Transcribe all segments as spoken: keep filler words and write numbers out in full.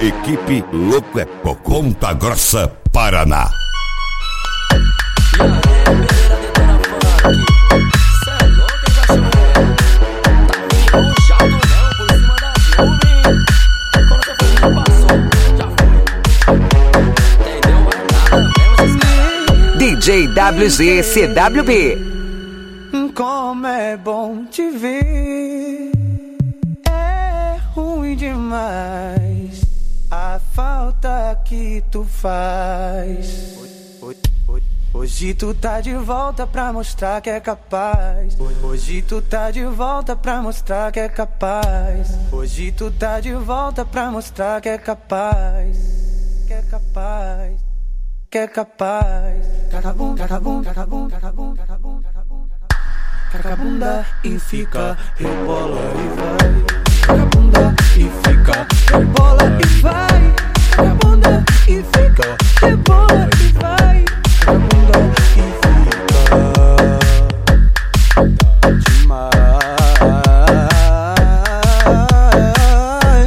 Equipe Louco é Pouco, Ponta Grossa, Paraná. D J W Z C W B. Como é bom te ver, é ruim demais a falta que tu faz. Hoje tu tá de volta pra mostrar que é capaz. Hoje tu tá de volta pra mostrar que é capaz. Hoje tu tá de volta pra mostrar que é capaz. Que é capaz. Que é capaz. Cacabum, cacabum, cacabum, cacabum, cacabum, cacabum. Caca a bunda e fica, rebola e vai. Caca a bunda e fica, rebola e vai. Caca a bunda e fica, rebola e vai. Caca a bunda e fica, tá demais.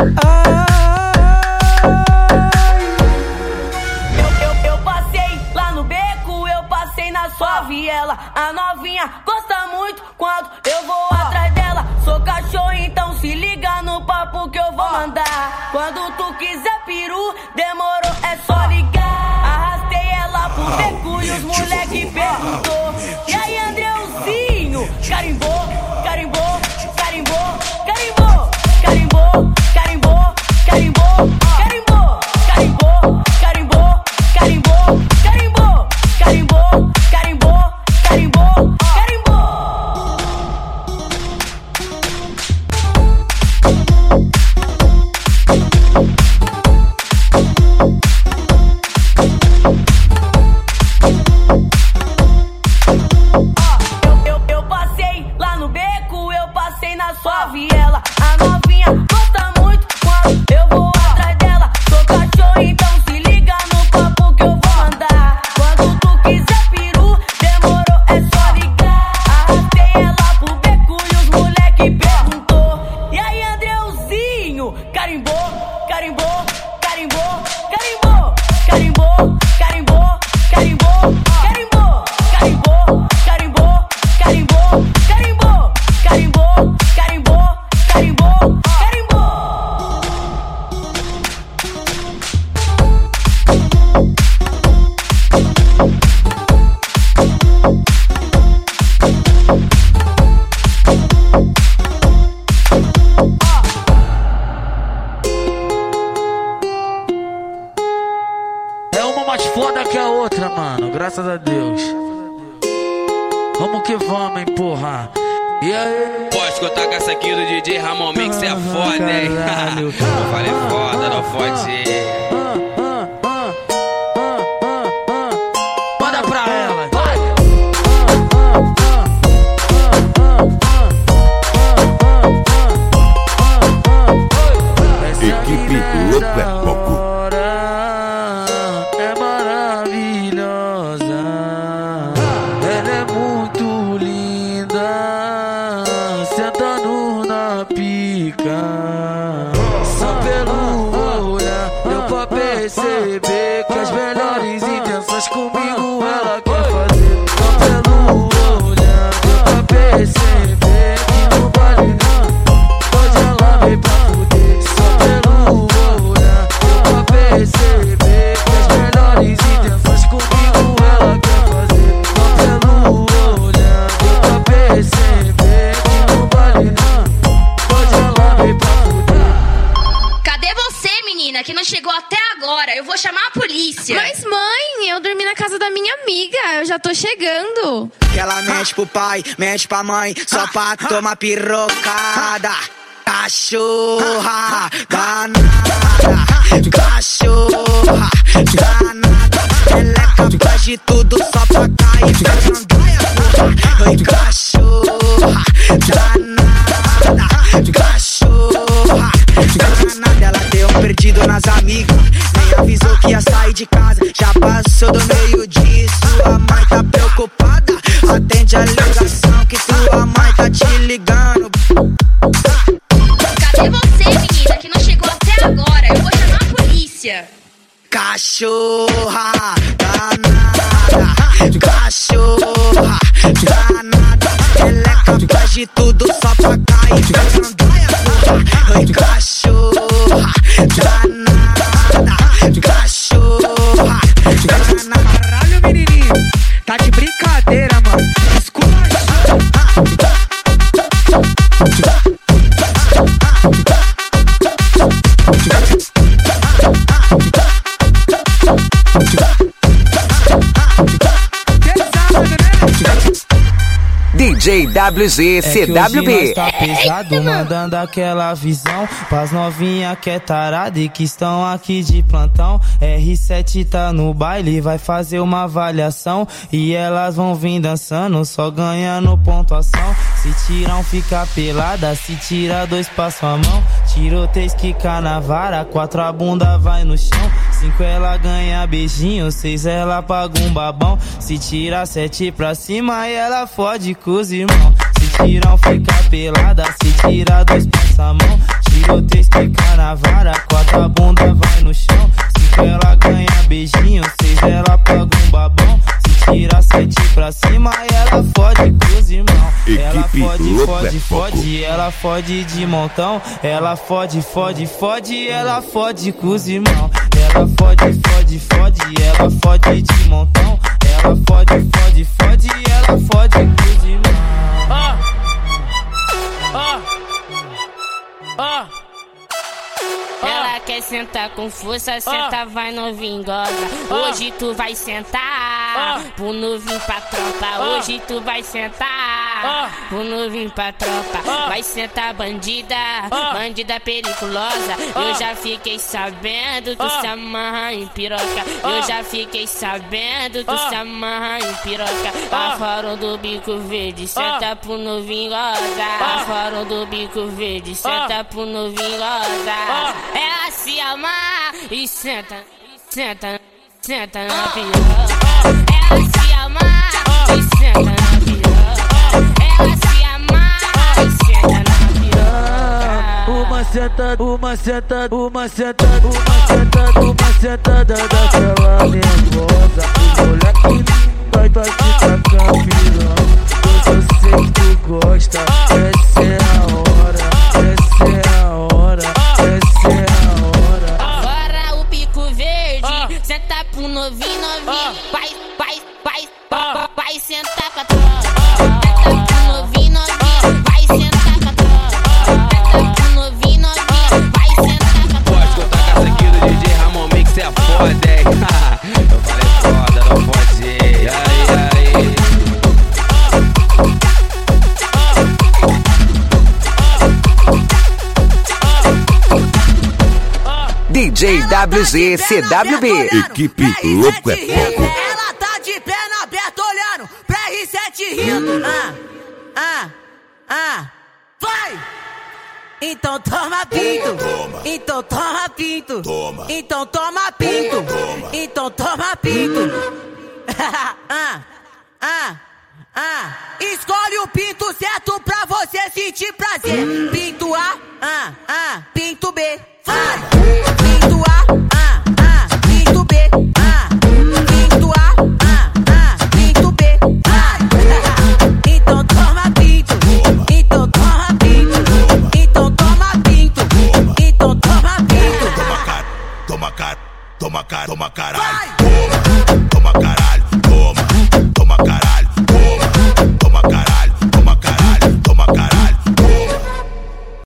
Eu, eu, eu passei lá no beco, eu passei na sua viela. A novinha gosta muito quando eu vou atrás dela. Sou cachorro, então se liga no papo que eu vou mandar. Quando tu quiser peru, demorou, é só ligar. Arrastei ela pro beco e os moleque perguntou: e aí, Andreuzinho? Carimbou, carimbou, carimbou, carimbou, carimbou, carimbou, carimbou, carimbou, carimbou, carimbou, carimbou, carimbou, carimbou, carimbou, carimbou, carimbou. Eu, eu, eu passei lá no beco, eu passei na sua viela. A novinha gosta muito quando eu vou atrás dela. Sou cachorro, então se liga no papo que eu vou mandar. Quando tu quiser peru, demorou, é só ligar. Arrastei ela pro beco e os moleque perguntou: e aí, Andreuzinho? Carimbou, carimbou, carimbou, carimbou, carimbou, carimbou, carimbou, carimbou, carimbou, carimbou, carimbou, carimbou, carimbou, carimbou, carimbou, carimbou. É uma mais foda que a outra, mano, graças a Deus. Vamos que vamos, hein, porra. E aí? Pode escutar com essa aqui do D J Ramon Mix, é foda, hein? Eu falei foda, não pode. Manda pra ela. Vai. Equipe Louco é Pouco. É maravilhosa, ela é muito linda, sentando na pica. Só pelo olhar deu pra perceber que as melhores intenções comigo ela quer fazer. Só pelo olhar deu pra perceber que no baile não pode ela vir pra fuder. Só pelo olhar deu pra perceber que as melhores intenções comigo ela quer fazer. Só pelo olhar deu pra perceber que no baile não pode ela vir pra fuder. Cadê você, menina, que não chegou até agora? Eu vou chamar a polícia. Mas, mãe, eu dormi na casa da minha amiga. Eu já tô chegando. Que ela mente pro pai, mente pra mãe, só pra tomar pirocada. Cachorra, danada, cachorra, danada. Ela é capaz de tudo só pra cair pra gandaia. Oi, cachorra, danada, cachorra, danada. Ela deu um perdido nas amigas, nem avisou que ia sair de casa. Já passou do meio-dia, sua mãe tá preocupada. Atende a ligação que tua mãe tá te ligando. Cadê você, menina, que não chegou até agora? Eu vou chamar cachorra danada, cachorra danada, ela é capaz de tudo só pra cair pra gandaia, porra. Ai, cachorra danada, cachorra danada. Caralho, menininho, tá de brincadeira, mano. Esculacha. D J W Z C W B. É que hoje nós tá pesado, mandando aquela visão pras novinha que é tarada e que estão aqui de plantão. R sete tá no baile, vai fazer uma avaliação e elas vão vir dançando, só ganhando pontuação. Se tiram fica pelada, se tira dois passa a mão. Tiroteio quica na vara, quatro a bunda vai no chão. Cinco ela ganha beijinho, seis ela paga um babão. Se tira sete pra cima e ela fode com os irmãos. Se tiram fica pelada, se tira dois passa a mão. Tiroteio quica na vara, quatro a bunda vai no chão. Cinco ela ganha beijinho, seis ela paga um babão. Se tira sete pra cima e ela fode com os irmãos. Ela fode, fode, fode, ela fode de montão. Ela fode, fode, fode, ela fode com os irmãos. Ela fode, fode, fode, ela fode de montão. Ela fode, fode, fode, ela fode com os irmãos. Ah, ah, ah. Ela quer sentar com força, senta, vai novinho, goza. Hoje tu vai sentar, pro novinho pra tropa. Hoje tu vai sentar, pro novinho pra tropa. Vai sentar bandida, bandida periculosa. Eu já fiquei sabendo que se amarra em piroca. Eu já fiquei sabendo que se amarra em piroca. A farol do bico verde, senta pro novinho, goza. A farol do bico verde, senta pro novinho, goza. Ela se amar e senta, senta, senta na piroca. Ela se amar e senta na piroca. Ela se amar e senta na piroca. Uma sentada, uma sentada, uma sentada, uma sentada, uma sentada daquela nervosa. O moleque vai, vai ficar campirão. Pois eu sei que tu gosta. Essa é a hora, essa é a hora, essa é a hora. Agora o pico verde, senta pro novinho, novinho. Vai, vai, vai, vai, vai sentar com a tropa. Senta pro novinho, novinho. Vai sentar com a tropa. Senta pro novinho, novinho. Vai sentar com a tropa. Pode escutar com essa aqui do D J Ramon Mix, é foda, hein? Eu falei foda, não pode ir. Aí, aí. D J W Z C W B. Equipe Louco é Pouco. Ela tá de perna aberta olhando pra R sete rindo. Ah, ah, ah, vai! Então toma pinto, Toma. então toma pinto, Toma. então toma pinto, Toma. então toma pinto. ah, ah, ah. Escolhe o pinto certo pra você sentir prazer. Pinto A, ah, ah, pinto B, vai! Pinto A, ah, ah, pinto B, ah, pinto A, ah, ah, pinto B, vai! Então toma pinto, então toma pinto, então toma pinto, então toma pinto. Toma cara, toma cara, toma cara, toma caralho. Vai!